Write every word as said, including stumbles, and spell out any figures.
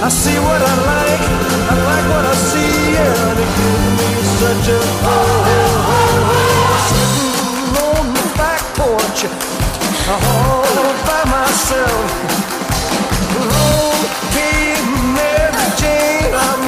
I see what I like, I like what I see, and it gives me such a oh. Sitting on the back porch, all by myself. Oh, hey, Mary Jane, I'm